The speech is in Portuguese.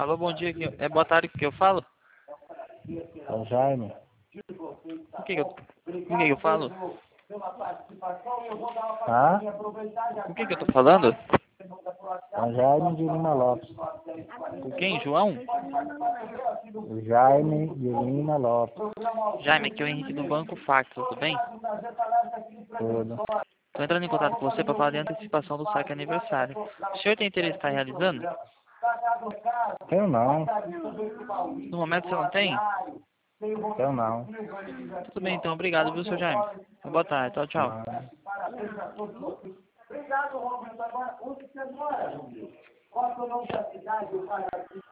Alô, bom dia. Boa tarde que eu falo? É o Jaime. Com quem eu falo? Tá? Com quem que eu tô falando? É o Jaime de Lima Lopes. Com quem? João? O Jaime de Lima Lopes. Jaime, aqui é o Henrique do Banco Facto, tudo bem? Tudo. Tô entrando em contato com você para falar de antecipação do saque aniversário. O senhor tem interesse em estar realizando? Eu não. No momento você não tem? Eu não. Tudo bem, então. Obrigado, viu, seu Jaime? Boa tarde. Tchau, tchau. Não. Obrigado, Roberto. Agora, onde você mora, Rubio? Qual é o nome da cidade?